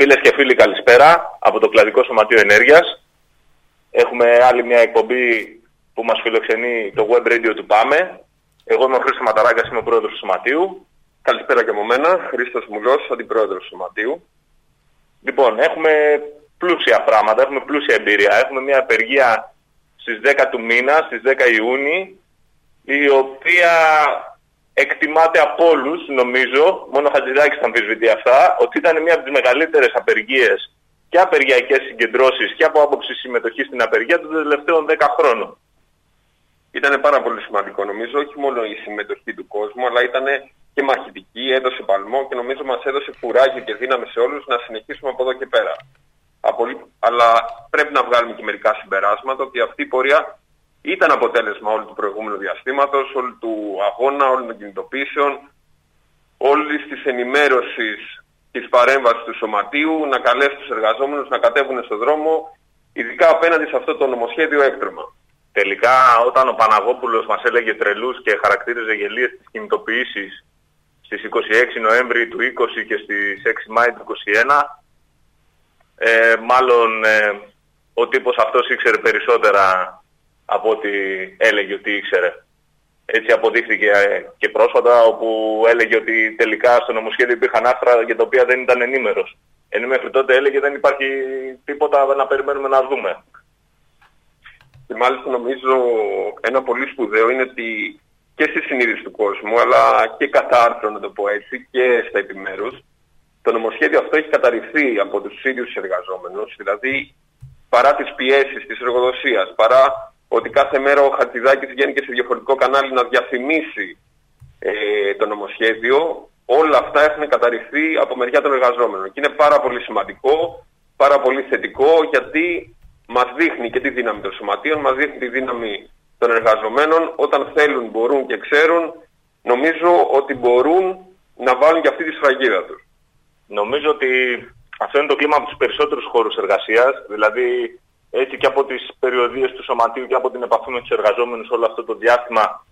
Φίλες και φίλοι, καλησπέρα από το Κλαδικό Σωματείο Ενέργειας. Έχουμε άλλη μια εκπομπή που μας φιλοξενεί το web radio του ΠΑΜΕ. Εγώ είμαι ο Χρήστος Ματαράγκας, είμαι ο πρόεδρος του Σωματείου. Καλησπέρα και από μένα, Χρήστος Μουλός, αντιπρόεδρος του Σωματείου. Λοιπόν, έχουμε πλούσια πράγματα, έχουμε πλούσια εμπειρία. Έχουμε μια απεργία στις 10 του μήνα, στις 10 Ιούνιου, η οποία εκτιμάται από όλους, νομίζω, μόνο ο Χατζηδάκης θα αμφισβητεί αυτά, ότι ήταν μια από τις μεγαλύτερες απεργίες και απεργιακές συγκεντρώσεις και από άποψη συμμετοχή στην απεργία των τελευταίων 10 χρόνων. Ήταν πάρα πολύ σημαντικό, νομίζω, όχι μόνο η συμμετοχή του κόσμου, αλλά ήταν και μαχητική, έδωσε παλμό και νομίζω μας έδωσε κουράγιο και δύναμη σε όλους να συνεχίσουμε από εδώ και πέρα. Αλλά πρέπει να βγάλουμε και μερικά συμπεράσματα ότι αυτή η πορεία ήταν αποτέλεσμα όλου του προηγούμενου διαστήματος, όλου του αγώνα, όλων των κινητοποιήσεων, όλης της ενημέρωσης της παρέμβασης του Σωματείου, να καλέσει τους εργαζόμενους να κατέβουν στον δρόμο, ειδικά απέναντι σε αυτό το νομοσχέδιο έκτρεμα. Τελικά, όταν ο Παναγόπουλος μας έλεγε τρελούς και χαρακτήριζε γελίες τις κινητοποιήσεις στις 26 Νοέμβρη του 20 και στις 6 Μάη του 21, μάλλον ο τύπος αυτός ήξερε περισσότερα από ό,τι έλεγε ότι ήξερε. Έτσι αποδείχθηκε και πρόσφατα, όπου έλεγε ότι τελικά στο νομοσχέδιο υπήρχαν άρθρα για τα οποία δεν ήταν ενήμερος. Ενώ μέχρι τότε έλεγε δεν υπάρχει τίποτα να περιμένουμε να δούμε. Και μάλιστα νομίζω ένα πολύ σπουδαίο είναι ότι και στη συνείδηση του κόσμου, αλλά και κατά άρθρο, να το πω έτσι, και στα επιμέρους, το νομοσχέδιο αυτό έχει καταρριφθεί από τους ίδιους τους εργαζόμενους. Δηλαδή, παρά τις πιέσεις της εργοδοσίας, παρά ότι κάθε μέρα ο Χατζηδάκης βγαίνει και σε διαφορετικό κανάλι να διαφημίσει το νομοσχέδιο, όλα αυτά έχουν καταρριφθεί από μεριά των εργαζόμενων. Και είναι πάρα πολύ σημαντικό, πάρα πολύ θετικό, γιατί μας δείχνει και τη δύναμη των σωματείων, μας δείχνει τη δύναμη των εργαζομένων. Όταν θέλουν, μπορούν και ξέρουν, νομίζω ότι μπορούν να βάλουν και αυτή τη σφραγίδα τους. Νομίζω ότι αυτό είναι το κλίμα από τους περισσότερους χώρους εργασίας, δηλαδή έτσι και από τις περιοδίες του Σωματείου και από την επαφή με τους εργαζόμενους όλο αυτό το διάστημα,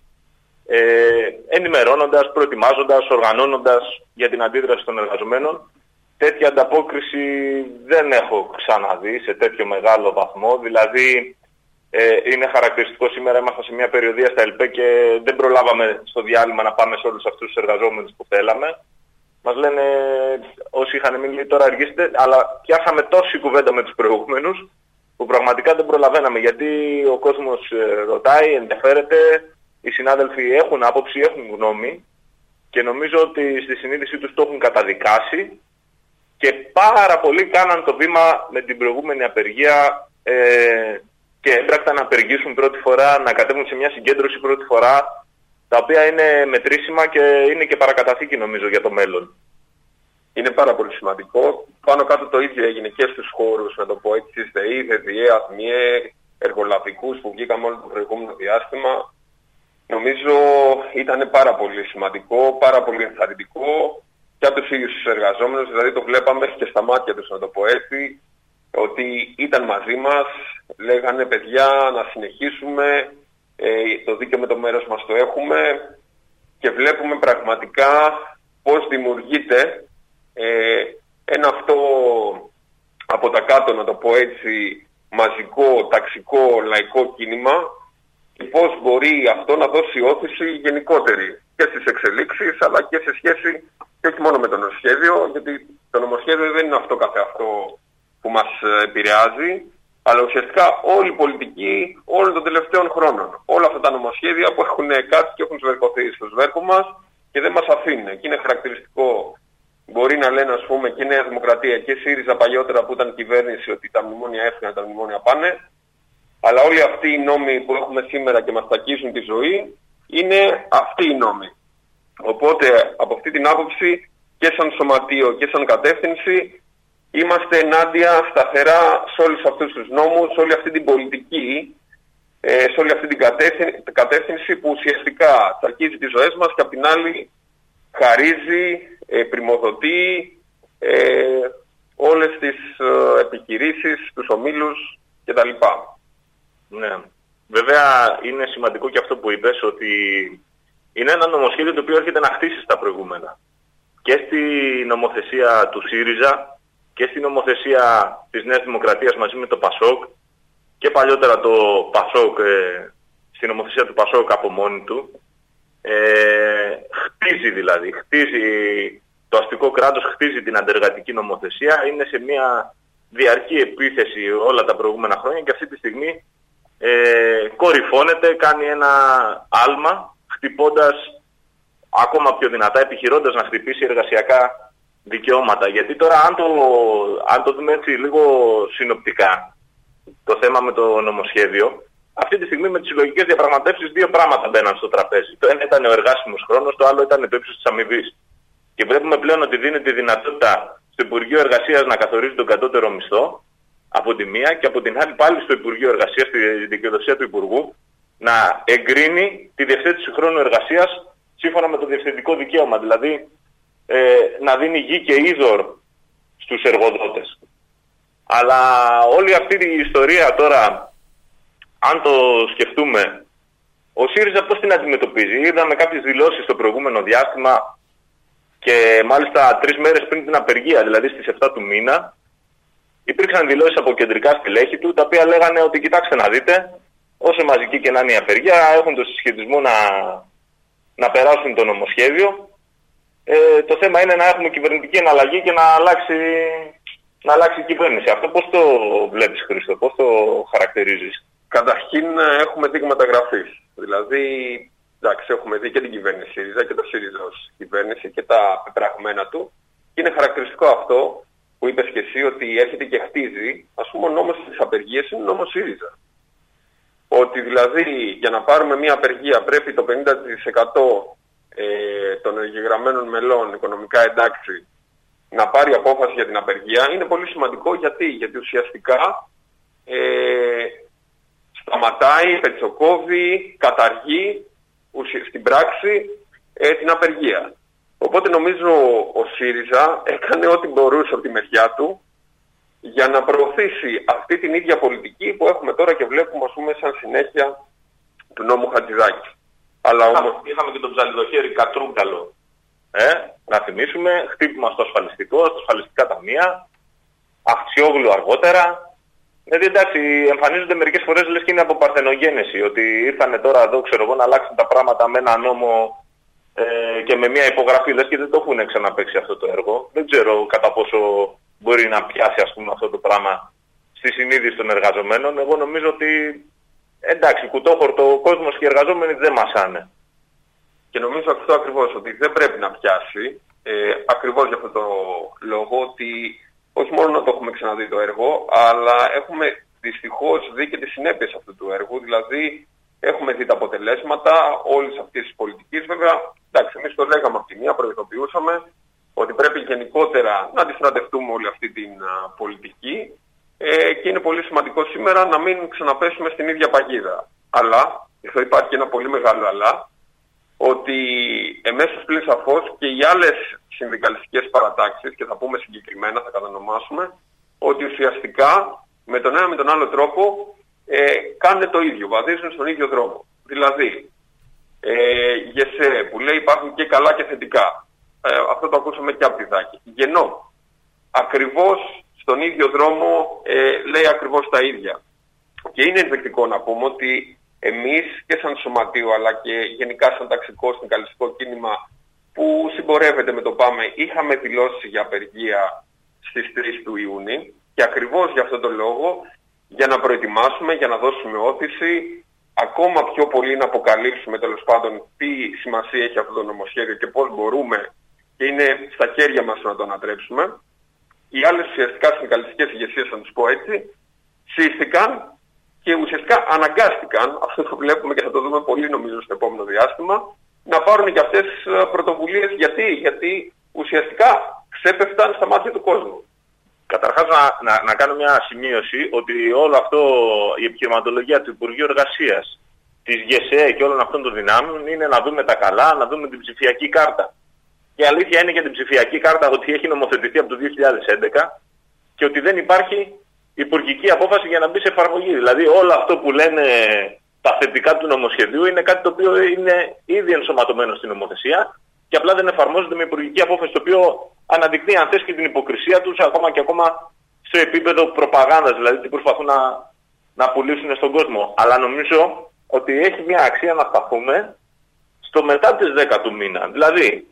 ενημερώνοντας, προετοιμάζοντας, οργανώνοντας για την αντίδραση των εργαζομένων. Τέτοια ανταπόκριση δεν έχω ξαναδεί σε τέτοιο μεγάλο βαθμό. Δηλαδή, είναι χαρακτηριστικό, σήμερα ήμασταν σε μια περιοδία στα ΕΛΠΕ και δεν προλάβαμε στο διάλειμμα να πάμε σε όλους αυτούς τους εργαζόμενους που θέλαμε. Μας λένε όσοι είχαν μείνει, τώρα αργήσετε, αλλά πιάσαμε τόση κουβέντα με τους προηγούμενους που πραγματικά δεν προλαβαίναμε, γιατί ο κόσμος ρωτάει, ενδιαφέρεται, οι συνάδελφοι έχουν άποψη, έχουν γνώμη και νομίζω ότι στη συνείδησή τους το έχουν καταδικάσει και πάρα πολλοί κάναν το βήμα με την προηγούμενη απεργία και έμπρακτα να απεργήσουν πρώτη φορά, να κατέβουν σε μια συγκέντρωση πρώτη φορά, τα οποία είναι μετρήσιμα και είναι και παρακαταθήκη νομίζω για το μέλλον. Είναι πάρα πολύ σημαντικό. Πάνω κάτω το ίδιο έγινε και στους χώρους, να το πω έτσι, ΔΕΗ, ΔΕΔΙΕ, ΑΤΜΙΕ, εργολαβικούς που βγήκαμε όλο το προηγούμενο διάστημα. Νομίζω ήταν πάρα πολύ σημαντικό, πάρα πολύ ενθαρρυντικό και από τους ίδιους τους εργαζόμενους, δηλαδή το βλέπαμε και στα μάτια τους, να το πω έτσι, ότι ήταν μαζί μας, λέγανε παιδιά να συνεχίσουμε, το δίκαιο με το μέρος μας το έχουμε και βλέπουμε πραγματικά πώς δημιουργείται ένα αυτό από τα κάτω, να το πω έτσι, μαζικό, ταξικό, λαϊκό κίνημα και πώς μπορεί αυτό να δώσει όθηση γενικότερη και στις εξελίξεις αλλά και σε σχέση και όχι μόνο με το νομοσχέδιο, γιατί το νομοσχέδιο δεν είναι αυτό καθεαυτό που μας επηρεάζει, αλλά ουσιαστικά όλη η πολιτική όλων των τελευταίων χρόνων. Όλα αυτά τα νομοσχέδια που έχουν κάτσει και έχουν σβερκωθεί στο σβέρκο μας και δεν μας αφήνουν. Και είναι χαρακτηριστικό, μπορεί να λένε ας πούμε και η Νέα Δημοκρατία και η ΣΥΡΙΖΑ παλιότερα που ήταν κυβέρνηση, ότι τα μνημόνια έφυγαν, τα μνημόνια πάνε. Αλλά όλοι αυτοί οι νόμοι που έχουμε σήμερα και μας τακίζουν τη ζωή είναι αυτοί οι νόμοι. Οπότε από αυτή την άποψη και σαν σωματείο και σαν κατεύθυνση είμαστε ενάντια σταθερά σε όλους αυτούς τους νόμους, σε όλη αυτή την πολιτική, σε όλη αυτή την κατεύθυνση που ουσιαστικά τακίζει τις ζωές μας και απ' την άλλη χαρίζει, πριμοδοτεί όλες τις επιχειρήσεις, τους ομίλους κτλ. Ναι. Βέβαια είναι σημαντικό και αυτό που είπες, ότι είναι ένα νομοσχέδιο το οποίο έρχεται να χτίσει στα προηγούμενα. Και στη νομοθεσία του ΣΥΡΙΖΑ και στην νομοθεσία της Νέας Δημοκρατίας μαζί με το ΠΑΣΟΚ και παλιότερα το ΠΑΣΟΚ, στην νομοθεσία του ΠΑΣΟΚ από μόνη του. Χτίζει το αστικό κράτος, χτίζει την αντεργατική νομοθεσία, είναι σε μια διαρκή επίθεση όλα τα προηγούμενα χρόνια και αυτή τη στιγμή κορυφώνεται, κάνει ένα άλμα, χτυπώντας ακόμα πιο δυνατά, επιχειρώντας να χτυπήσει εργασιακά δικαιώματα. Γιατί τώρα αν το δούμε έτσι λίγο συνοπτικά, το θέμα με το νομοσχέδιο, αυτή τη στιγμή με τις συλλογικές διαπραγματεύσεις δύο πράγματα μπαίναν στο τραπέζι. Το ένα ήταν ο εργάσιμος χρόνος, το άλλο ήταν το ύψος της αμοιβής. Και βλέπουμε πλέον ότι δίνεται τη δυνατότητα στο Υπουργείο Εργασίας να καθορίζει τον κατώτερο μισθό από τη μία και από την άλλη πάλι στο Υπουργείο Εργασίας, στη δικαιοδοσία του Υπουργού, να εγκρίνει τη διευθέτηση χρόνου εργασίας σύμφωνα με το διευθυντικό δικαίωμα. Δηλαδή να δίνει γη και είδωρ στους εργοδότες. Αλλά όλη αυτή η ιστορία τώρα, αν το σκεφτούμε, ο ΣΥΡΙΖΑ πώς την αντιμετωπίζει? Είδαμε κάποιες δηλώσεις στο προηγούμενο διάστημα και μάλιστα 3 μέρες πριν την απεργία, δηλαδή στις 7 του μήνα, υπήρξαν δηλώσεις από κεντρικά στελέχη του, τα οποία λέγανε ότι κοιτάξτε να δείτε, όσο μαζική και να είναι η απεργία, έχουν το συσχετισμό να περάσουν το νομοσχέδιο. Το θέμα είναι να έχουμε κυβερνητική εναλλαγή και να αλλάξει η κυβέρνηση. Αυτό πώς το βλέπεις, Χρήστο, πώς το χαρακτηρίζεις? Καταρχήν έχουμε δείγματα γραφής. Δηλαδή, εντάξει, έχουμε δει και την κυβέρνηση ΣΥΡΙΖΑ και το ΣΥΡΙΖΑ ως κυβέρνηση και τα πεπραγμένα του. Και είναι χαρακτηριστικό αυτό που είπες και εσύ, ότι έρχεται και χτίζει. Ας πούμε, ο νόμος της απεργίας είναι νόμος ΣΥΡΙΖΑ. Ότι δηλαδή για να πάρουμε μια απεργία πρέπει το 50% των εγγεγραμμένων μελών, οικονομικά εντάξει, να πάρει απόφαση για την απεργία. Είναι πολύ σημαντικό γιατί ουσιαστικά σταματάει, πετσοκόβει, καταργεί στην πράξη την απεργία. Οπότε νομίζω ο ΣΥΡΙΖΑ έκανε ό,τι μπορούσε από τη μεριά του για να προωθήσει αυτή την ίδια πολιτική που έχουμε τώρα και βλέπουμε, ας πούμε, σαν συνέχεια του νόμου Χατζηδάκη. Αλλά όμως είχαμε και τον ψαλιδοχέρι Κατρούγκαλο. Να θυμίσουμε, χτύπημα στο ασφαλιστικό, στα ασφαλιστικά ταμεία, Αχτσιόγλου αργότερα. Δηλαδή εντάξει, εμφανίζονται μερικές φορές λες και είναι από παρθενογένεση, ότι ήρθανε τώρα εδώ, ξέρω εγώ, να αλλάξουν τα πράγματα με ένα νόμο και με μια υπογραφή, λες και δεν το έχουν ξαναπαίξει αυτό το έργο. Δεν ξέρω κατά πόσο μπορεί να πιάσει, ας πούμε, αυτό το πράγμα στη συνείδηση των εργαζομένων. Εγώ νομίζω ότι εντάξει, κουτόχορτο ο κόσμος και οι εργαζόμενοι δεν μασάνε. Και νομίζω αυτό ακριβώς, ότι δεν πρέπει να πιάσει, ακριβώς για αυτό το λόγο, ότι όχι μόνο να το έχουμε ξαναδεί το έργο, αλλά έχουμε δυστυχώς δει και τις συνέπειες αυτού του έργου. Δηλαδή, έχουμε δει τα αποτελέσματα όλης αυτής της πολιτικής. Βέβαια, εντάξει, εμείς το λέγαμε από τη μία, προειδοποιούσαμε ότι πρέπει γενικότερα να αντιστρατευτούμε όλη αυτή την πολιτική και είναι πολύ σημαντικό σήμερα να μην ξαναπέσουμε στην ίδια παγίδα. Αλλά, εδώ υπάρχει ένα πολύ μεγάλο αλλά, ότι εμέσως πλην σαφώς και οι άλλες συνδικαλιστικές παρατάξεις, και θα πούμε συγκεκριμένα, θα κατανομάσουμε, ότι ουσιαστικά με τον ένα με τον άλλο τρόπο κάνουν το ίδιο, βαδίζουν στον ίδιο δρόμο. Δηλαδή, ΓΕΣΕ που λέει υπάρχουν και καλά και θετικά. Αυτό το ακούσαμε και από τη Δάκη. Γενό, ακριβώς στον ίδιο δρόμο λέει ακριβώς τα ίδια. Και είναι ενδεικτικό να πούμε ότι εμείς και σαν σωματείο αλλά και γενικά σαν ταξικό συνδικαλιστικό κίνημα που συμπορεύεται με το ΠΑΜΕ είχαμε δηλώσει για απεργία στις 3 του Ιούνιου και ακριβώς για αυτόν τον λόγο, για να προετοιμάσουμε, για να δώσουμε όθηση, ακόμα πιο πολύ να αποκαλύψουμε τέλος πάντων τι σημασία έχει αυτό το νομοσχέδιο και πώς μπορούμε και είναι στα χέρια μας να το ανατρέψουμε. Οι άλλες ουσιαστικά συνδικαλιστικές ηγεσίες, θα τους πω έτσι, σύστηκαν και ουσιαστικά αναγκάστηκαν, αυτό το βλέπουμε και θα το δούμε πολύ νομίζω στο επόμενο διάστημα, να πάρουν και αυτές τις πρωτοβουλίες. Γιατί ουσιαστικά ξέπεφταν στα μάτια του κόσμου. Καταρχάς να κάνω μια σημείωση ότι όλο αυτό, η επιχειρηματολογία του Υπουργείου Εργασίας, της ΓΕΣΕ και όλων αυτών των δυνάμεων είναι να δούμε τα καλά, να δούμε την ψηφιακή κάρτα. Και η αλήθεια είναι για την ψηφιακή κάρτα ότι έχει νομοθετηθεί από το 2011 και ότι δεν υπάρχει υπουργική απόφαση για να μπει σε εφαρμογή. Δηλαδή όλο αυτό που λένε τα θετικά του νομοσχεδίου είναι κάτι το οποίο είναι ήδη ενσωματωμένο στην νομοθεσία και απλά δεν εφαρμόζεται με υπουργική απόφαση, το οποίο αναδεικνύει αν θες και την υποκρισία τους ακόμα στο επίπεδο προπαγάνδας, δηλαδή τι προσπαθούν να πουλήσουν στον κόσμο. Αλλά νομίζω ότι έχει μια αξία να σταθούμε στο μετά τις 10 του μήνα. Δηλαδή,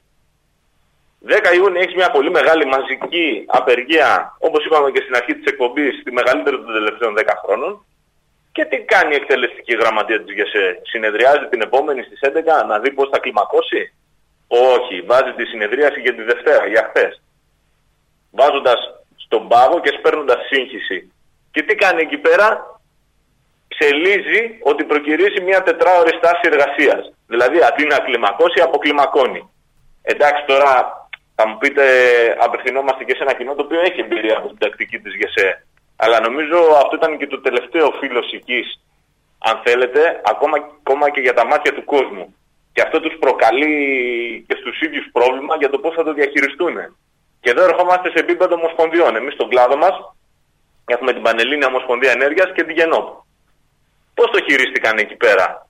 10 Ιούνιου έχει μια πολύ μεγάλη μαζική απεργία, όπως είπαμε και στην αρχή της εκπομπής, τη μεγαλύτερη των τελευταίων 10 χρόνων. Και τι κάνει η εκτελεστική γραμματεία της ΓΕΣΕ? Συνεδριάζει την επόμενη στις 11 να δει πώς θα κλιμακώσει? Όχι, βάζει τη συνεδρίαση για τη Δευτέρα, για χθες. Βάζοντας στον πάγο και σπέρνοντας σύγχυση. Και τι κάνει εκεί πέρα? Ψελίζει ότι προκυρήσει μια 4ωρη στάση εργασίας. Δηλαδή αντί να κλιμακώσει, αποκλιμακώνει. Εντάξει, τώρα θα μου πείτε, απευθυνόμαστε και σε ένα κοινό το οποίο έχει εμπειρία από την τακτική της ΓΕΣΕ. Αλλά νομίζω αυτό ήταν και το τελευταίο φύλλο σικής, αν θέλετε, ακόμα και για τα μάτια του κόσμου. Και αυτό τους προκαλεί και στους ίδιους πρόβλημα για το πώς θα το διαχειριστούν. Και εδώ ερχόμαστε σε επίπεδο ομοσπονδιών. Εμείς στον κλάδο μας έχουμε την Πανελλήνια Ομοσπονδία Ενέργειας και την ΓΕΝΟΠ. Πώς το χειρίστηκαν εκεί πέρα?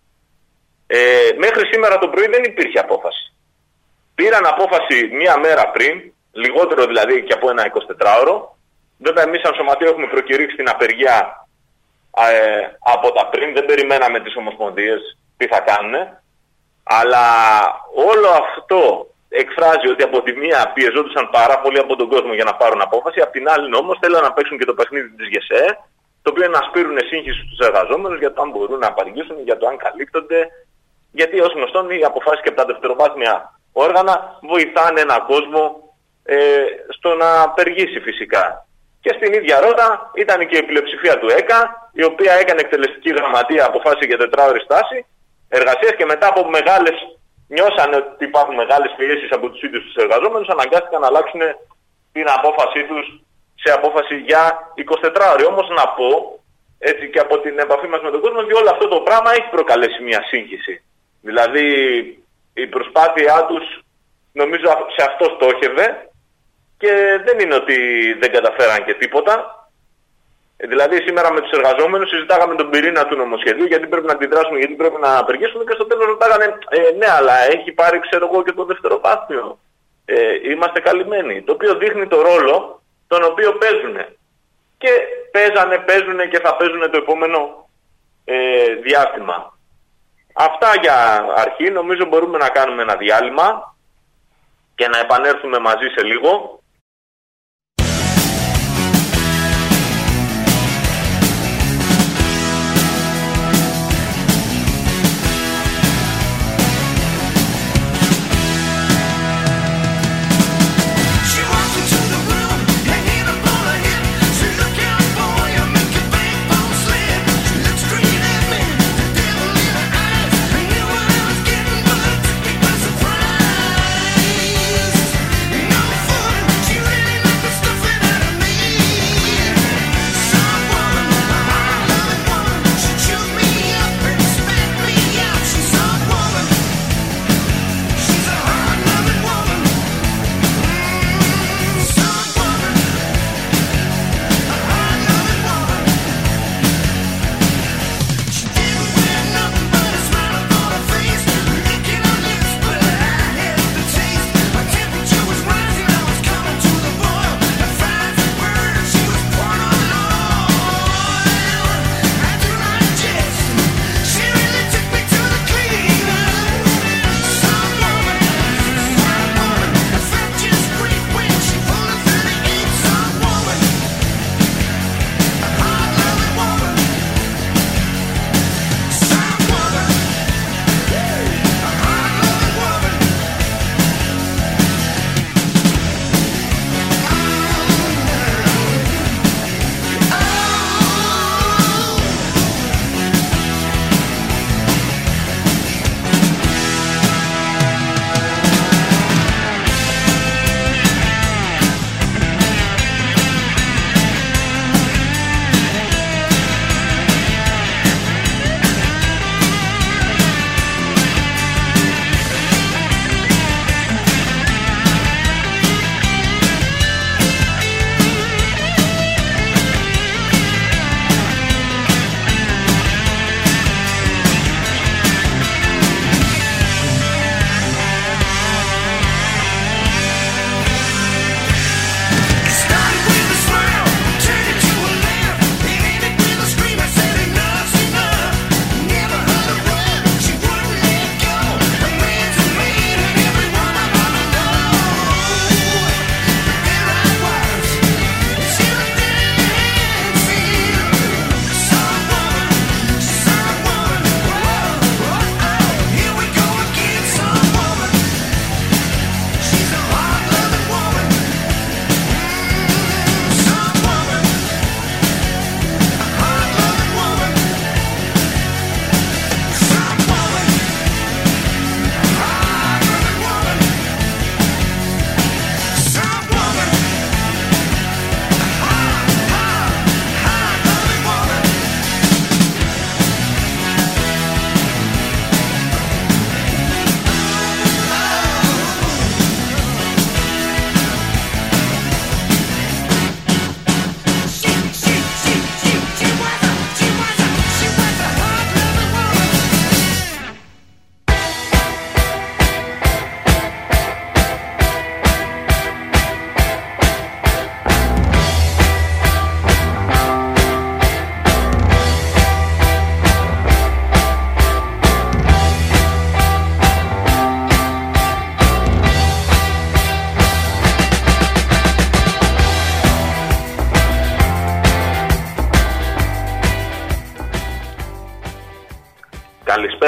Μέχρι σήμερα το πρωί δεν υπήρχε απόφαση. Πήραν απόφαση μία μέρα πριν, λιγότερο δηλαδή και από ένα 24ωρο. Βέβαια εμείς σαν σωματείο έχουμε προκηρύξει την απεργία από τα πριν, δεν περιμέναμε τις ομοσπονδίες τι θα κάνουν. Αλλά όλο αυτό εκφράζει ότι από τη μία πιεζόντουσαν πάρα πολύ από τον κόσμο για να πάρουν απόφαση, από την άλλη όμως θέλουν να παίξουν και το παιχνίδι της ΓΕΣΕ, το οποίο είναι να σπείρουν σύγχυση στους εργαζόμενους για το αν μπορούν να απαργήσουν, για το αν καλύπτονται. Γιατί ως γνωστόν οι αποφάσεις και από τα δευτεροβάθμια όργανα βοηθάνε έναν κόσμο στο να απεργήσει φυσικά. Και στην ίδια ρότα ήταν και η πλειοψηφία του ΕΚΑ, η οποία έκανε εκτελεστική γραμματεία, αποφάσισε για 4ωρη στάση εργασίας και μετά από νιώσανε ότι υπάρχουν μεγάλες πιέσεις από τους ίδιους τους εργαζόμενους, αναγκάστηκαν να αλλάξουν την απόφασή τους σε απόφαση για 24ωρη. Όμως να πω, έτσι και από την επαφή μας με τον κόσμο, ότι όλο αυτό το πράγμα έχει προκαλέσει μια σύγχυση. Δηλαδή η προσπάθειά τους νομίζω σε αυτό στόχευε και δεν είναι ότι δεν καταφέραν και τίποτα. Δηλαδή σήμερα με τους εργαζόμενους συζητάγαμε τον πυρήνα του νομοσχεδίου, γιατί πρέπει να αντιδράσουμε, γιατί πρέπει να απεργήσουμε, και στο τέλος ρωτάγανε ναι, αλλά έχει πάρει ξέρω εγώ και το δευτεροβάθμιο. Είμαστε καλυμμένοι. Το οποίο δείχνει το ρόλο τον οποίο παίζουν. Και παίζουν και θα παίζουν το επόμενο διάστημα. Αυτά για αρχή. Νομίζω μπορούμε να κάνουμε ένα διάλειμμα και να επανέλθουμε μαζί σε λίγο.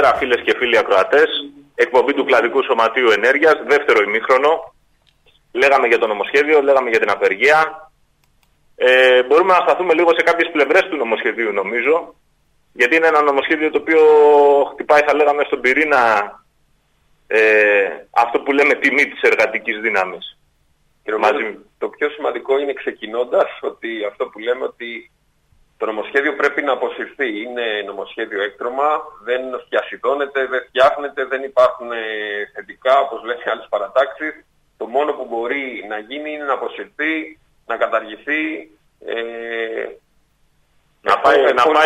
Καλησπέρα φίλες και φίλοι ακροατές. Εκπομπή του Κλαδικού Σωματείου Ενέργειας, δεύτερο ημίχρονο. Λέγαμε για το νομοσχέδιο, λέγαμε για την απεργία. Μπορούμε να σταθούμε λίγο σε κάποιες πλευρές του νομοσχεδίου, νομίζω. Γιατί είναι ένα νομοσχέδιο το οποίο χτυπάει, θα λέγαμε, στον πυρήνα αυτό που λέμε τιμή της εργατικής δύναμης. Το πιο σημαντικό είναι, ξεκινώντας, ότι αυτό που λέμε ότι το νομοσχέδιο πρέπει να αποσυρθεί. Είναι νομοσχέδιο έκτρωμα, δεν διασυδώνεται, δεν φτιάχνεται, δεν υπάρχουν θετικά, όπως λένε άλλες παρατάξεις. Το μόνο που μπορεί να γίνει είναι να αποσυρθεί, να καταργηθεί. Να πάει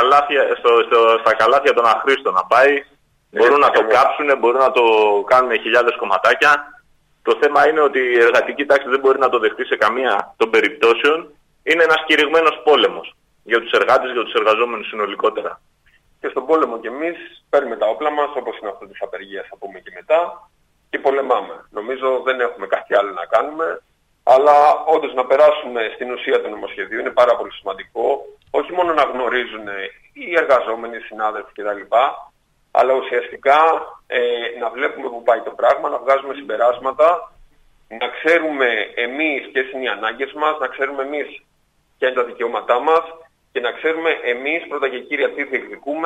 στα καλάθια των αχρήστων να πάει. Μπορούν να το κάψουν, μπορούν να το κάνουν χιλιάδες κομματάκια. Το θέμα είναι ότι η εργατική τάξη δεν μπορεί να το δεχτεί σε καμία των περιπτώσεων. Είναι ένας κηρυγμένος πόλεμος για τους εργάτες, για τους εργαζόμενους συνολικότερα. Και στον πόλεμο κι εμείς παίρνουμε τα όπλα μας, όπως είναι αυτό της απεργίας, θα πούμε και μετά, και πολεμάμε. Νομίζω δεν έχουμε κάτι άλλο να κάνουμε, αλλά όντως να περάσουμε στην ουσία του νομοσχεδίου είναι πάρα πολύ σημαντικό. Όχι μόνο να γνωρίζουν οι εργαζόμενοι, οι συνάδελφοι κτλ., αλλά ουσιαστικά να βλέπουμε πού πάει το πράγμα, να βγάζουμε συμπεράσματα, να ξέρουμε εμείς ποιες είναι οι ανάγκες μας, να ξέρουμε εμείς ποια είναι τα δικαιώματά μας και να ξέρουμε εμείς πρώτα και κύρια τι διεκδικούμε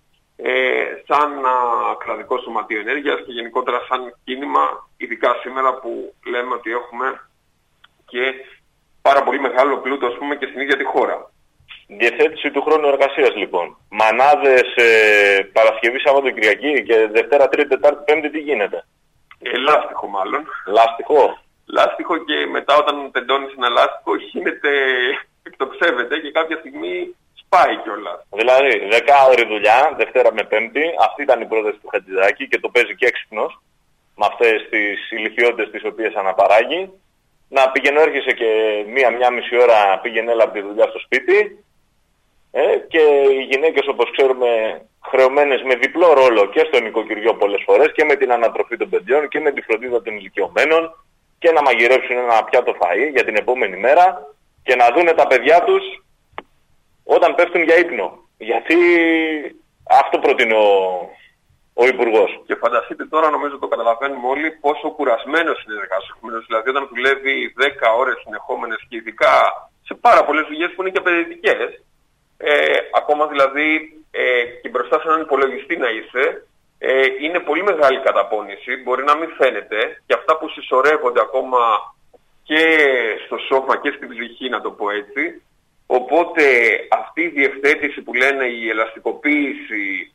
σαν Κλαδικό Σωματείο Ενέργειας και γενικότερα σαν κίνημα, ειδικά σήμερα που λέμε ότι έχουμε και πάρα πολύ μεγάλο πλούτο, ας πούμε, και στην ίδια τη χώρα. Διευθέτηση του χρόνου εργασίας, λοιπόν. Μανάδες Παρασκευή, Σαββατοκυριακή και Δευτέρα, Τρίτη, Τετάρτη, Πέμπτη, τι γίνεται? Λάστιχο μάλλον. Λάστιχο. Λάστιχο, και μετά όταν τεντώνεις ένα λάστιχο γίνεται, εκτοξεύεται και κάποια στιγμή σπάει κιόλας. Δηλαδή 10ωρη δουλειά, Δευτέρα με Πέμπτη. Αυτή ήταν η πρόταση του Χατζηδάκη και το παίζει και έξυπνος με αυτές τις ηλικιότητες τις οποίες αναπαράγει. Να πηγαίνω, έρχεσαι και μία μισή ώρα πήγαινε έλα από τη δουλειά στο σπίτι. Και οι γυναίκες, όπως ξέρουμε, χρεωμένες με διπλό ρόλο και στο νοικοκυριό πολλές φορές και με την ανατροφή των παιδιών και με τη φροντίδα των ηλικιωμένων και να μαγειρέψουν ένα πιάτο φαΐ για την επόμενη μέρα και να δούνε τα παιδιά τους όταν πέφτουν για ύπνο. Γιατί αυτό προτείνει ο Υπουργός. Και φανταστείτε τώρα, νομίζω το καταλαβαίνουμε όλοι, πόσο κουρασμένος είναι εργαζόμενος. Δηλαδή όταν δουλεύει 10 ώρες συνεχόμενες και ειδικά σε πάρα πολλές δουλειές που είναι και απαιτητικές, ακόμα δηλαδή και μπροστά σε έναν υπολογιστή να είσαι, είναι πολύ μεγάλη καταπώνηση, μπορεί να μην φαίνεται, και αυτά που συσσωρεύονται ακόμα και στο σώμα και στην ψυχή, να το πω έτσι. Οπότε αυτή η διευθέτηση που λένε, η ελαστικοποίηση,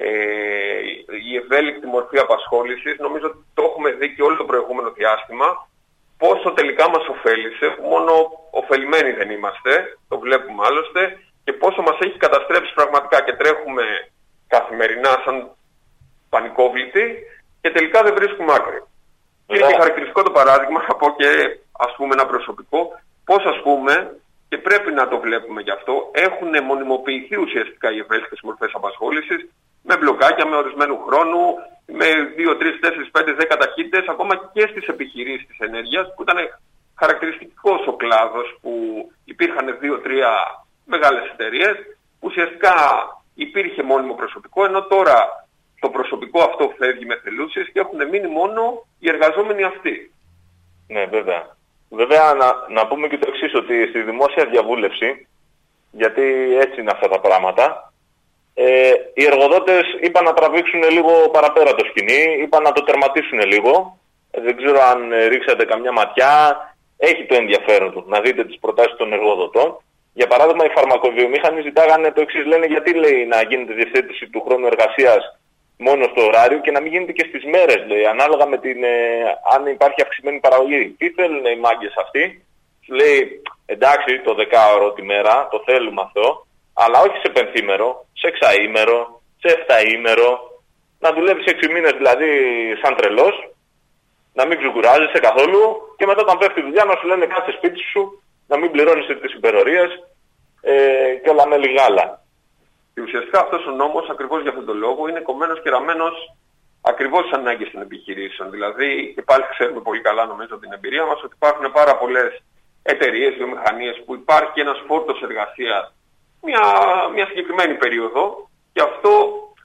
η ευέλικτη μορφή απασχόλησης, νομίζω ότι το έχουμε δει και όλο το προηγούμενο διάστημα, πόσο τελικά μας ωφέλησε, που μόνο ωφελημένοι δεν είμαστε, το βλέπουμε άλλωστε, και πόσο μας έχει καταστρέψει πραγματικά και τρέχουμε καθημερινά σαν πανικόβλητοι και τελικά δεν βρίσκουμε άκρη. Είναι και χαρακτηριστικό το παράδειγμα, θα πω και ας πούμε ένα προσωπικό, πώς ας πούμε, και πρέπει να το βλέπουμε γι' αυτό, έχουν μονιμοποιηθεί ουσιαστικά οι ευέλικτες μορφές απασχόλησης, με μπλοκάκια, με ορισμένου χρόνου, με 2, 3, 4, 5, 10 ταχύτητες, ακόμα και στις επιχειρήσεις της ενέργειας, που ήταν χαρακτηριστικός ο κλάδος, που υπήρχαν 2-3 μεγάλες εταιρείες, ουσιαστικά υπήρχε μόνιμο προσωπικό, ενώ τώρα το προσωπικό αυτό φεύγει με θελούσες και έχουν μείνει μόνο οι εργαζόμενοι αυτοί. Ναι, βέβαια. Βέβαια να πούμε και το εξής, ότι στη δημόσια διαβούλευση, γιατί έτσι είναι αυτά τα πράγματα, οι εργοδότες είπαν να τραβήξουν λίγο παραπέρα το σκηνή, είπαν να το τερματίσουν λίγο. Δεν ξέρω αν ρίξατε καμιά ματιά, έχει το ενδιαφέρον του να δείτε τις προτάσεις των εργοδοτών. Για παράδειγμα, οι φαρμακοβιομήχανοι ζητάγανε το εξής, λένε γιατί λέει να γίνεται διευθέτηση του χρόνου εργασίας μόνο στο ωράριο και να μην γίνεται και στις μέρες, λέει, ανάλογα με την, αν υπάρχει αυξημένη παραγωγή. Τι θέλουν οι μάγκες αυτοί? Λέει, εντάξει, το 10ωρο τη μέρα, το θέλουμε αυτό, αλλά όχι σε πενθήμερο, σε εξαήμερο, σε εφταήμερο, να δουλεύεις 6 μήνες δηλαδή σαν τρελός, να μην ξεκουράζεσαι καθόλου και μετά όταν πέφτει η δουλειά να σου λένε κάτσε σπίτι σου, να μην πληρώνεις τις υπερορίες και όλα με λιγάλα. Και ουσιαστικά αυτός ο νόμος, ακριβώς για αυτόν τον λόγο, είναι κομμένος και ραμμένος ακριβώς στις ανάγκες των επιχειρήσεων. Δηλαδή, και πάλι ξέρουμε πολύ καλά, νομίζω, την εμπειρία μας, ότι υπάρχουν πάρα πολλές εταιρείες, βιομηχανίες που υπάρχει ένας φόρτος εργασίας μια συγκεκριμένη περίοδο, και αυτό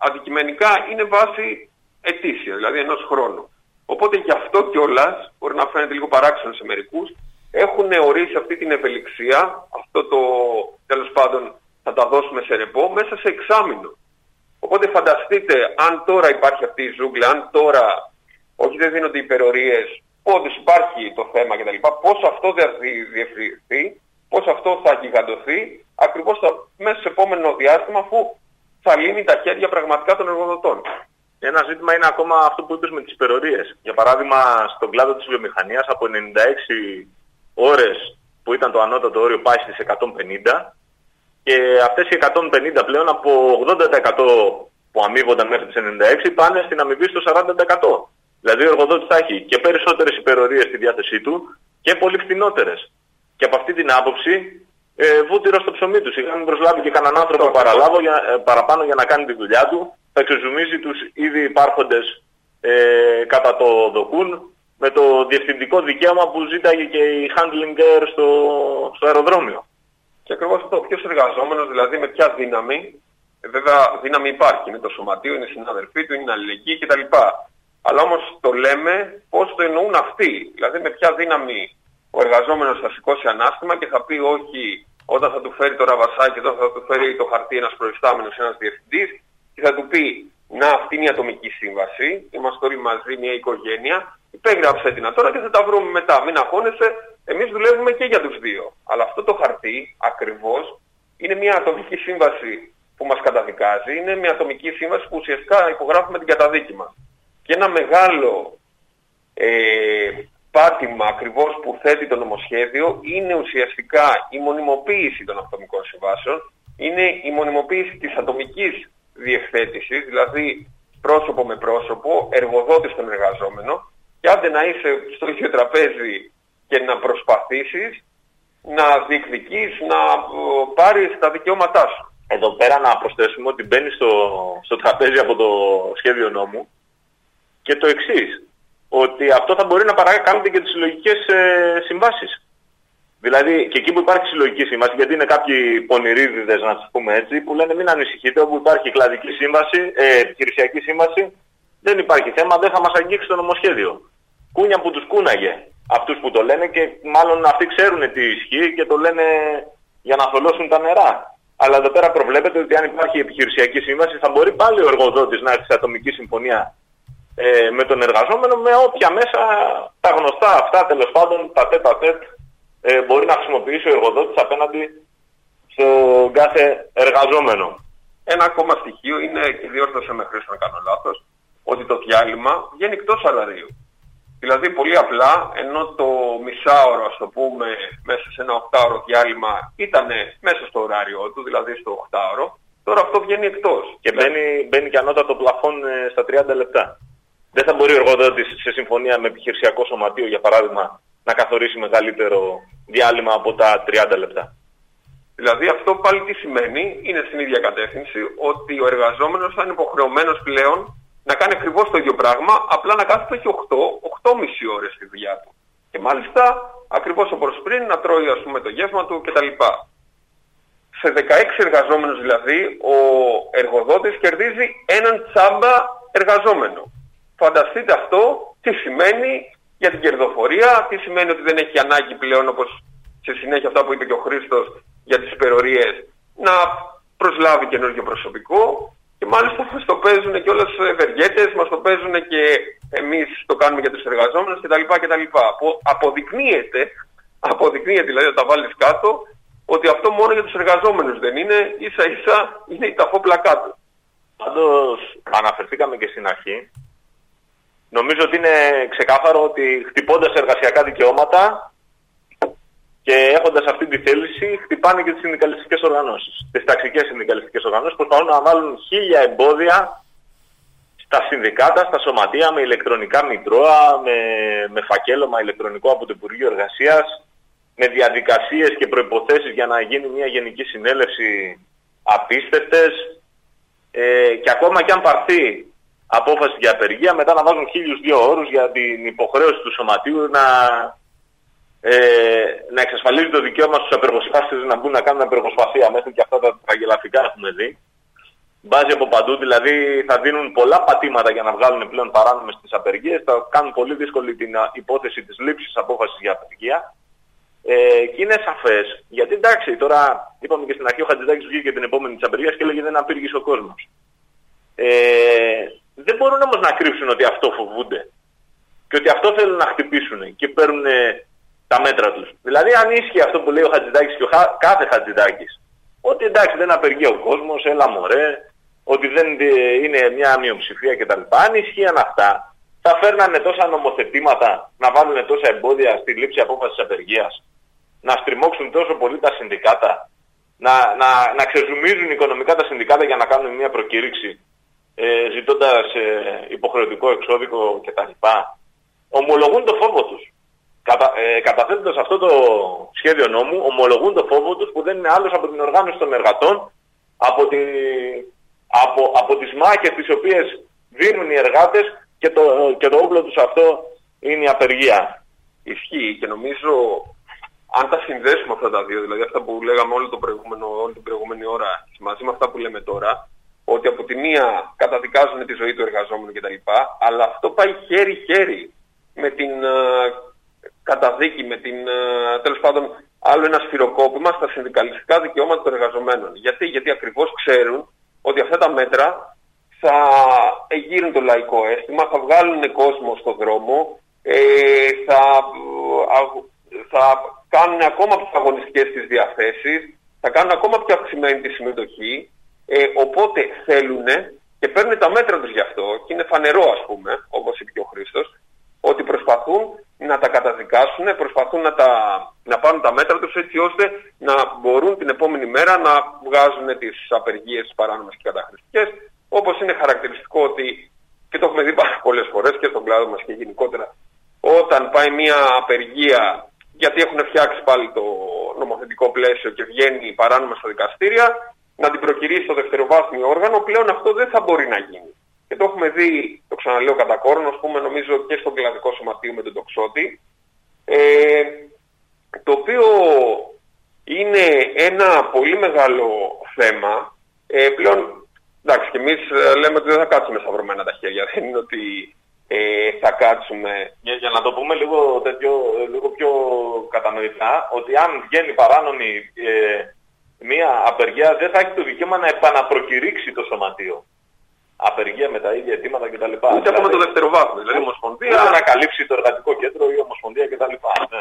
αντικειμενικά είναι βάση ετήσια, δηλαδή ενός χρόνου. Οπότε γι' αυτό κιόλας, μπορεί να φαίνεται λίγο παράξενο σε μερικούς, έχουν ορίσει αυτή την ευελιξία, αυτό το τέλος πάντων θα τα δώσουμε σε ρεπό, μέσα σε εξάμηνο. Οπότε φανταστείτε, αν τώρα υπάρχει αυτή η ζούγκλα, αν τώρα όχι δεν δίνονται υπερορίες, όντως υπάρχει το θέμα κτλ. Πώς αυτό θα διευρυνθεί, πώς αυτό θα γιγαντωθεί, ακριβώς μέσα στο επόμενο διάστημα, αφού θα λύνει τα χέρια πραγματικά των εργοδοτών. Ένα ζήτημα είναι ακόμα αυτό που είπες με τις υπερορίες. Για παράδειγμα, στον κλάδο της βιομηχανίας, από 96 ώρες που ήταν το ανώτατο όριο πάει στις 150 και αυτές οι 150 πλέον από 80% που αμείβονταν μέχρι τις 96 πάνε στην αμοιβή στο 40%. Δηλαδή ο εργοδότης θα έχει και περισσότερες υπερορίες στη διάθεσή του και πολύ φθηνότερες. Και από αυτή την άποψη βούτυρο στο ψωμί του. Είχαν μην προσλάβει και κανέναν άνθρωπο παραπάνω για να κάνει τη δουλειά του, θα εξεζουμίζει τους ήδη υπάρχοντες κατά το δοκούν με το διευθυντικό δικαίωμα που ζήταγε και η handling air στο αεροδρόμιο. Και ακριβώς αυτό, ποιος εργαζόμενος, δηλαδή με ποια δύναμη, βέβαια δύναμη υπάρχει, είναι το σωματείο, είναι οι συναδελφοί του, είναι η αλληλεγγύη κτλ. Αλλά όμως το λέμε πώς το εννοούν αυτοί, δηλαδή με ποια δύναμη ο εργαζόμενος θα σηκώσει ανάστημα και θα πει όχι όταν θα του φέρει το ραβασάκι, όταν θα του φέρει το χαρτί ένας προϊστάμενος, ένας διευθυντής και θα του πει να αυτή είναι η ατομική σύμβαση, είμαστε όλοι μαζί μια οικογένεια, υπέγραψε την τώρα και θα τα βρούμε μετά, μην αγχώνεσαι, εμείς δουλεύουμε και για τους δύο. Αλλά αυτό το χαρτί ακριβώς είναι μια ατομική σύμβαση που μας καταδικάζει, είναι μια ατομική σύμβαση που ουσιαστικά υπογράφουμε την καταδίκη μας. Και ένα μεγάλο πάτημα ακριβώς που θέτει το νομοσχέδιο είναι ουσιαστικά η μονιμοποίηση των ατομικών συμβάσεων, είναι η μονιμοποίηση της ατομικής διευθέτησης, δηλαδή πρόσωπο με πρόσωπο, εργοδότη στον εργαζόμενο, και άντε να είσαι στο ίδιο τραπέζι και να προσπαθήσεις να διεκδικείς, να πάρεις τα δικαιώματά σου. Εδώ πέρα να προσθέσουμε ότι μπαίνει στο τραπέζι από το σχέδιο νόμου και το εξής, ότι αυτό θα μπορεί να παρακάνεται και τις συλλογικές συμβάσεις. Δηλαδή και εκεί που υπάρχει συλλογική σύμβαση, γιατί είναι κάποιοι πονηρίδιδες, να τις πούμε έτσι, που λένε μην ανησυχείτε, όπου υπάρχει κλαδική σύμβαση, επιχειρησιακή σύμβαση, δεν υπάρχει θέμα, δεν θα μας αγγίξει το νομοσχέδιο. Κούνια που τους κούναγε αυτούς που το λένε και μάλλον αυτοί ξέρουν τι ισχύει και το λένε για να θολώσουν τα νερά. Αλλά εδώ πέρα προβλέπεται ότι αν υπάρχει επιχειρησιακή σύμβαση θα μπορεί πάλι ο εργοδότης να έχει σε ατομική συμφωνία με τον εργαζόμενο με όποια μέσα τα γνωστά αυτά τέλος πάντων, τα τέτα-τέτ μπορεί να χρησιμοποιήσει ο εργοδότης απέναντι στον κάθε εργαζόμενο. Ένα ακόμα στοιχείο είναι, και διόρθωσα με χρήση να κάνω λάθος, ότι το διάλειμμα βγαίνει εκτός σαλαρίου. Δηλαδή πολύ απλά, ενώ το μισάωρο, ας το πούμε, μέσα σε ένα 8ωρο διάλειμμα ήταν μέσα στο ωράριο του, δηλαδή στο 8ωρο, τώρα αυτό βγαίνει εκτός. Και μπαίνει και ανώτατο πλαφόν στα 30 λεπτά. Δεν θα μπορεί ο εργοδότης σε συμφωνία με επιχειρησιακό σωματείο, για παράδειγμα, να καθορίσει μεγαλύτερο διάλειμμα από τα 30 λεπτά. Δηλαδή αυτό πάλι τι σημαίνει, είναι στην ίδια κατεύθυνση, ότι ο εργαζόμενος θα είναι υποχρεωμένος πλέον να κάνει ακριβώς το ίδιο πράγμα, απλά να κάθεται όχι 8,5 ώρες στη δουλειά του. Και μάλιστα ακριβώς όπως πριν να τρώει ας πούμε το γεύμα του κτλ. Σε 16 εργαζόμενους δηλαδή ο εργοδότης κερδίζει έναν τσάμπα εργαζόμενο. Φανταστείτε αυτό τι σημαίνει για την κερδοφορία, τι σημαίνει ότι δεν έχει ανάγκη πλέον, όπως σε συνέχεια αυτά που είπε και ο Χρήστος για τις υπερορίες, να προσλάβει καινούργιο προσωπικό. Και μάλιστα μας το παίζουν και όλες οι ευεργέτες, μας το παίζουν και εμείς το κάνουμε για τους εργαζόμενους κτλ. Αποδεικνύεται δηλαδή όταν τα βάλεις κάτω ότι αυτό μόνο για τους εργαζόμενους δεν είναι, ίσα ίσα είναι η ταφόπλα κάτω. Πάντως αναφερθήκαμε και στην αρχή. Νομίζω ότι είναι ξεκάθαρο ότι χτυπώντας εργασιακά δικαιώματα και έχοντας αυτή τη θέληση, χτυπάνε και τις συνδικαλιστικές οργανώσεις. Τις ταξικές συνδικαλιστικές οργανώσεις προσπαθούν να βάλουν 1000 εμπόδια στα συνδικάτα, στα σωματεία, με ηλεκτρονικά μητρώα, με φακέλωμα ηλεκτρονικό από το Υπουργείο Εργασίας, με διαδικασίες και προϋποθέσεις για να γίνει μια γενική συνέλευση απίστευτες. Και ακόμα και αν πάρθει απόφαση για απεργία, μετά να βάζουν 1002 όρους για την υποχρέωση του σωματείου να εξασφαλίζει το δικαίωμα στους απεργοσπάστες να μπουν να κάνουν απεργοσπασία, μέχρι και αυτά τα τραγελαφικά έχουμε δει. μπάζει από παντού, δηλαδή θα δίνουν πολλά πατήματα για να βγάλουν πλέον παράνομες τις απεργίες, θα κάνουν πολύ δύσκολη την υπόθεση της λήψης απόφασης για απεργία. Και είναι σαφές, γιατί εντάξει, τώρα είπαμε και στην αρχή ο Χατζηδάκης βγήκε την επόμενη της απεργίας και έλεγε δεν απήργησε ο κόσμος. Δεν μπορούν όμως να κρύψουν ότι αυτό φοβούνται και ότι αυτό θέλουν να χτυπήσουν και παίρνουν τα μέτρα τους. Δηλαδή αν ίσχυε αυτό που λέει ο Χατζηδάκης και κάθε Χατζηδάκης, ότι εντάξει δεν απεργεί ο κόσμος, έλα μωρέ, ότι δεν είναι μια μειοψηφία κτλ. Αν ισχύαν αυτά, θα φέρνανε τόσα νομοθετήματα να βάλουν τόσα εμπόδια στη λήψη απόφασης απεργίας, να στριμώξουν τόσο πολύ τα συνδικάτα, να ξεζουμίζουν οικονομικά τα συνδικάτα για να κάνουν μια προκήρυξη ζητώντας υποχρεωτικό εξώδικο κτλ. Ομολογούν το φόβο τους. Καταθέτοντας αυτό το σχέδιο νόμου, ομολογούν το φόβο τους που δεν είναι άλλος από την οργάνωση των εργατών, από τις μάχες τις οποίες δίνουν οι εργάτες και το όπλο τους αυτό είναι η απεργία. Ισχύει και νομίζω αν τα συνδέσουμε αυτά τα δύο, δηλαδή αυτά που λέγαμε όλη την προηγούμενη ώρα μαζί με αυτά που λέμε τώρα, ότι από τη μία καταδικάζουν τη ζωή του εργαζόμενου κτλ. Αλλά αυτό πάει χέρι-χέρι με την καταδίκη, με την τέλος πάντων άλλο ένα σφυροκόπημα στα συνδικαλιστικά δικαιώματα των εργαζομένων. Γιατί ακριβώς ξέρουν ότι αυτά τα μέτρα θα εγείρουν το λαϊκό αίσθημα, θα βγάλουν κόσμο στον δρόμο, θα κάνουν ακόμα πιο αγωνιστικές τις διαθέσεις, θα κάνουν ακόμα πιο αυξημένη τη συμμετοχή, οπότε θέλουν και παίρνουν τα μέτρα τους γι' αυτό και είναι φανερό ας πούμε, όπως είπε και ο Χρήστος, ότι προσπαθούν να τα καταδικάσουν, προσπαθούν να πάρουν τα μέτρα τους έτσι ώστε να μπορούν την επόμενη μέρα να βγάζουν τις απεργίες παράνομες και καταχρηστικές, όπως είναι χαρακτηριστικό ότι, και το έχουμε δει πάρα πολλές φορές και στον κλάδο μας και γενικότερα, όταν πάει μια απεργία γιατί έχουν φτιάξει πάλι το νομοθετικό πλαίσιο και βγαίνει παράνομα στα δικαστήρια, να την προκυρήσει στο δευτεροβάθμιο όργανο, πλέον αυτό δεν θα μπορεί να γίνει. Και το έχουμε δει, το ξαναλέω κατά κόρον, ας πούμε, νομίζω και στον κλαδικό σωματείο με τον τοξότη, το οποίο είναι ένα πολύ μεγάλο θέμα. Πλέον, εντάξει, και εμείς λέμε ότι δεν θα κάτσουμε σταυρωμένα τα χέρια, δεν είναι ότι θα κάτσουμε. Για να το πούμε λίγο πιο κατανοητά, ότι αν βγαίνει παράνομη μία απεργία, δεν θα έχει το δικαίωμα να επαναπροκηρύξει το σωματείο. Απεργία με τα ίδια αιτήματα κτλ. Ούτε ακόμα το δευτεροβάθμιο, δηλαδή η Ομοσπονδία. Να καλύψει το εργατικό κέντρο ή η Ομοσπονδία κτλ. Ναι.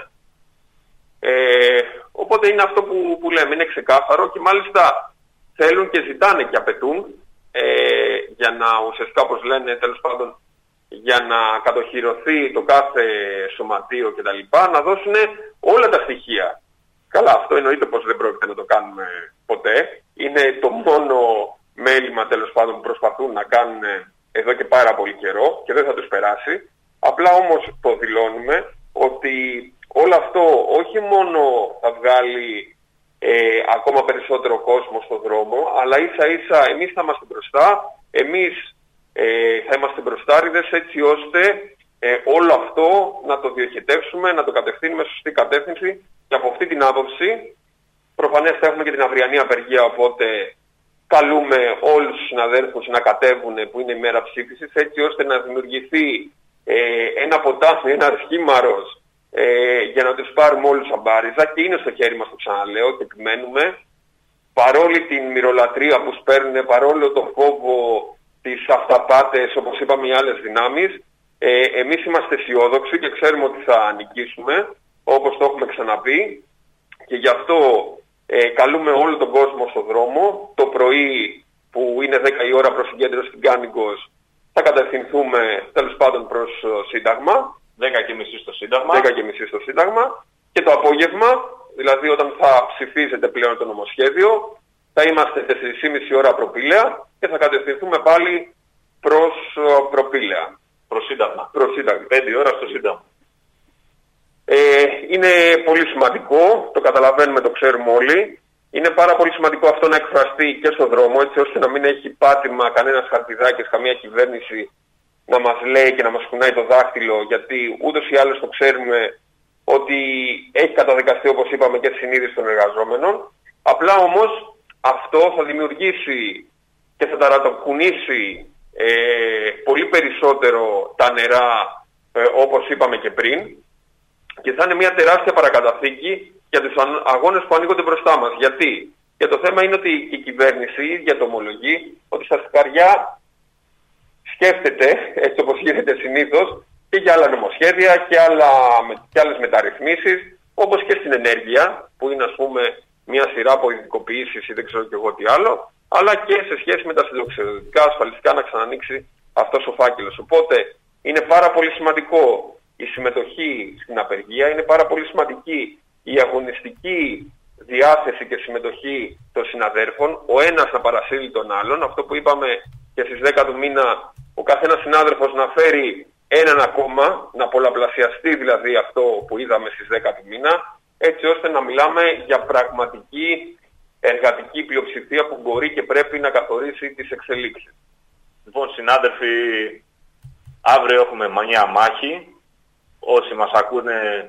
Οπότε είναι αυτό που λέμε, είναι ξεκάθαρο και μάλιστα θέλουν και ζητάνε και απαιτούν για να ουσιαστικά, όπως λένε, τέλος πάντων, για να κατοχυρωθεί το κάθε σωματείο κτλ. Να δώσουν όλα τα στοιχεία. Καλά, αυτό εννοείται πως δεν πρόκειται να το κάνουμε ποτέ. Είναι το μόνο μέλημα τέλος πάντων που προσπαθούν να κάνουν εδώ και πάρα πολύ καιρό και δεν θα τους περάσει. Απλά όμως το δηλώνουμε ότι όλο αυτό όχι μόνο θα βγάλει ακόμα περισσότερο κόσμο στον δρόμο, αλλά ίσα ίσα εμείς θα είμαστε μπροστά, εμείς θα είμαστε μπροστάριδες έτσι ώστε όλο αυτό να το διοχετεύσουμε, να το κατευθύνουμε σωστή κατεύθυνση και από αυτή την άποψη προφανές θα έχουμε και την αυριανή απεργία, οπότε καλούμε όλους τους συναδέλφους να κατέβουν που είναι η μέρα ψήφισης έτσι ώστε να δημιουργηθεί ένα ποτάμι, ένα σχήμαρος για να τους πάρουμε όλους αμπάριζα και είναι στο χέρι μας, το ξαναλέω και επιμένουμε, παρόλη την μυρολατρεία που σπέρνουν, παρόλο το φόβο, τις αυταπάτες όπως είπαμε οι άλλες δυνάμεις, εμείς είμαστε αισιόδοξοι και ξέρουμε ότι θα νικήσουμε όπως το έχουμε ξαναπεί και γι' αυτό καλούμε όλο τον κόσμο στον δρόμο. Το πρωί που είναι 10 η ώρα προς συγκέντρωση στην Κάνικος θα κατευθυνθούμε τέλος πάντων προς Σύνταγμα. 10:30 στο Σύνταγμα. 10:30 στο Σύνταγμα. Και το απόγευμα, δηλαδή όταν θα ψηφίζεται πλέον το νομοσχέδιο, θα είμαστε 4:30 ώρα Προπήλαια και θα κατευθυνθούμε πάλι προς Προπήλαια. Προς Σύνταγμα. 5 ώρα στο Σύνταγμα. Είναι πολύ σημαντικό, το καταλαβαίνουμε, το ξέρουμε όλοι. Είναι πάρα πολύ σημαντικό αυτό να εκφραστεί και στον δρόμο, έτσι ώστε να μην έχει πάτημα κανένας χαρτιδάκης, καμία κυβέρνηση να μας λέει και να μας κουνάει το δάχτυλο, γιατί ούτως ή άλλως το ξέρουμε ότι έχει καταδικαστεί, όπως είπαμε, και τη συνείδηση των εργαζόμενων. Απλά όμως αυτό θα δημιουργήσει και θα ταρακουνήσει πολύ περισσότερο τα νερά, όπως είπαμε και πριν, και θα είναι μια τεράστια παρακαταθήκη για τους αγώνες που ανοίγονται μπροστά μας. Γιατί? Και το θέμα είναι ότι η κυβέρνηση η ίδια το ομολογεί ότι στα Σκαριά σκέφτεται, έτσι όπως γίνεται συνήθως, και για άλλα νομοσχέδια και άλλες μεταρρυθμίσεις, όπως και στην ενέργεια, που είναι ας πούμε μια σειρά από ειδικοποιήσεις ή δεν ξέρω και εγώ τι άλλο, αλλά και σε σχέση με τα συνταξιοδοτικά, ασφαλιστικά, να ξανανοίξει αυτός ο φάκελος. Οπότε είναι πάρα πολύ σημαντικό η συμμετοχή στην απεργία, είναι πάρα πολύ σημαντική η αγωνιστική διάθεση και συμμετοχή των συναδέρφων, ο ένας να παρασύρει τον άλλον, αυτό που είπαμε και στις 10 του μήνα, ο καθένας συνάδελφος να φέρει έναν ακόμα, να πολλαπλασιαστεί δηλαδή αυτό που είδαμε στις 10 του μήνα, έτσι ώστε να μιλάμε για πραγματική εργατική πλειοψηφία που μπορεί και πρέπει να καθορίσει τις εξελίξεις. Λοιπόν, συνάδελφοι, αύριο έχουμε μια μάχη. Όσοι μας ακούνε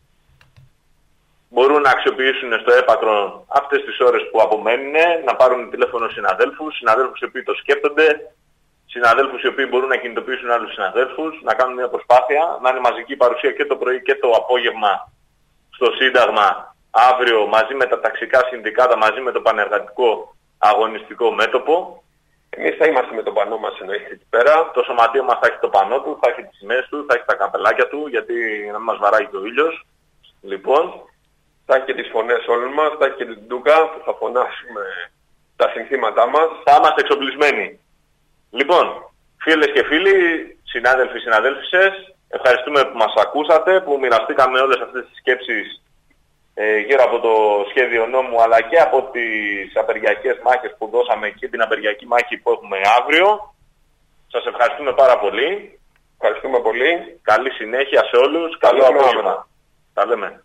μπορούν να αξιοποιήσουν στο έπακρο αυτές τις ώρες που απομένουν, να πάρουν τηλέφωνο συναδέλφους οι οποίοι το σκέπτονται, συναδέλφους οι οποίοι μπορούν να κινητοποιήσουν άλλους συναδέλφους, να κάνουν μια προσπάθεια, να είναι μαζική παρουσία και το πρωί και το απόγευμα στο Σύνταγμα αύριο, μαζί με τα ταξικά συνδικάτα, μαζί με το πανεργατικό αγωνιστικό μέτωπο. Εμείς θα είμαστε με το πανό μας, εννοείται εκεί πέρα. Το σωματείο μας θα έχει το πανό του, θα έχει τις σημαίες του, θα έχει τα καπελάκια του, γιατί να μην μας βαράγει το ήλιος. Λοιπόν, θα έχει και τις φωνές όλων μας, θα έχει και την ντούκα που θα φωνάσουμε τα συνθήματά μας. Θα είμαστε εξοπλισμένοι. Λοιπόν, φίλες και φίλοι, συνάδελφοι, συναδέλφισες, ευχαριστούμε που μας ακούσατε, που μοιραστήκαμε όλες αυτές τις σκέψεις γύρω από το σχέδιο νόμου, αλλά και από τις απεργιακές μάχες που δώσαμε και την απεργιακή μάχη που έχουμε αύριο. Σας ευχαριστούμε πάρα πολύ. Ευχαριστούμε πολύ. Καλή συνέχεια σε όλους. Καλό απόγευμα. Τα λέμε.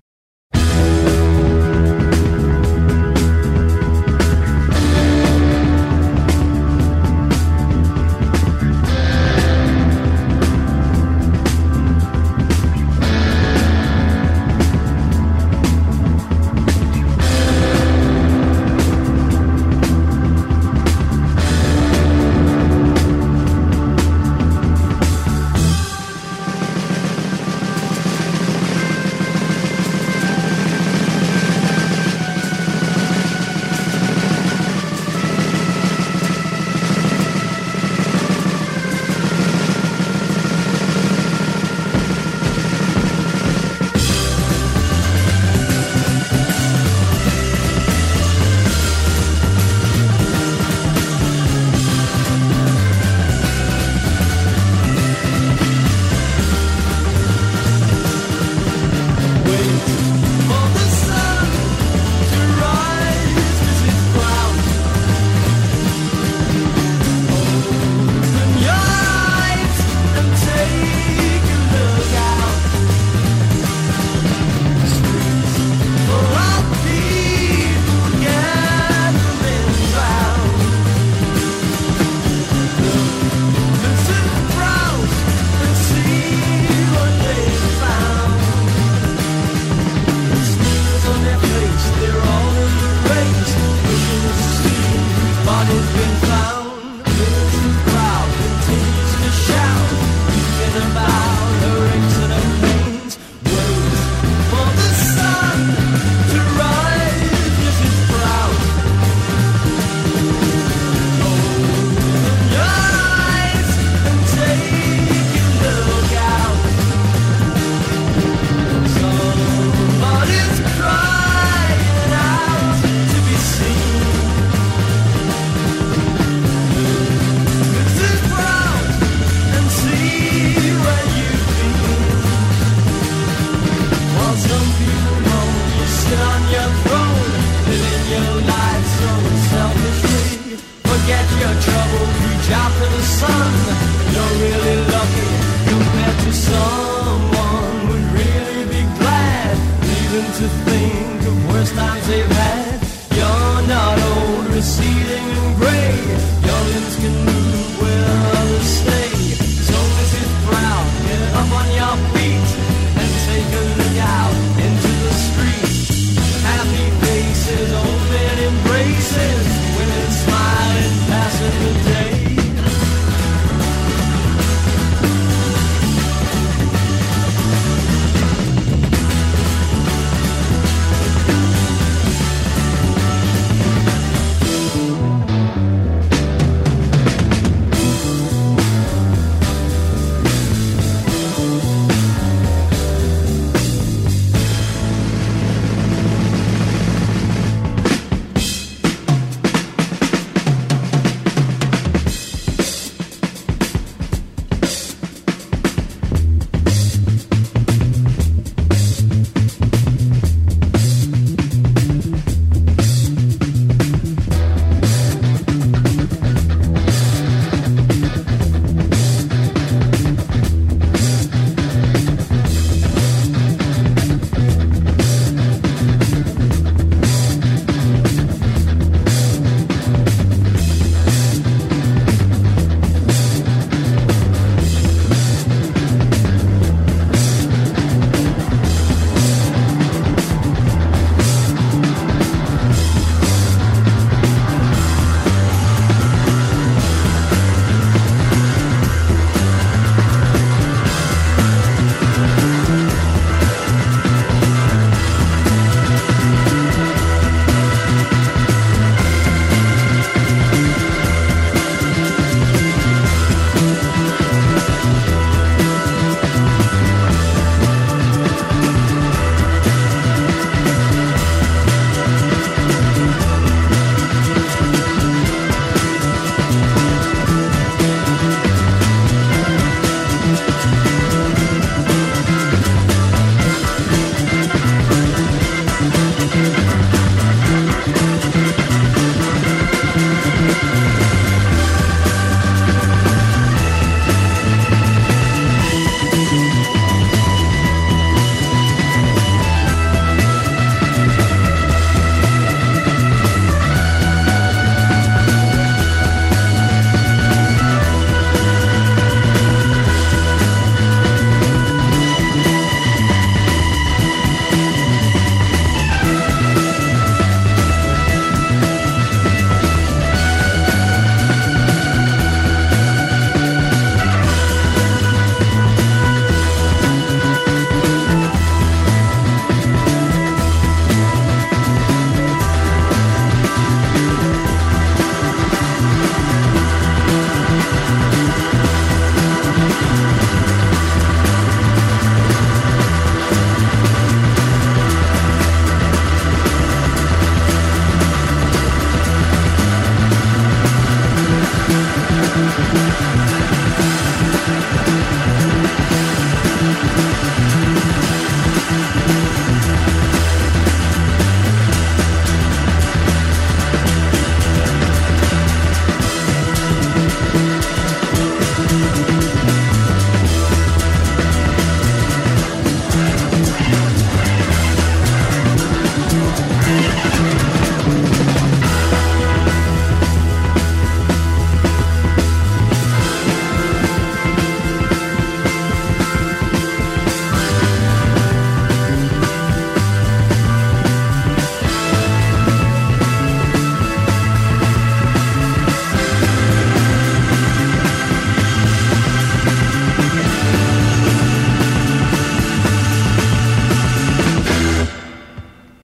to think of worse times they've had. You're not old, receding and gray. Youngins can move where others stay.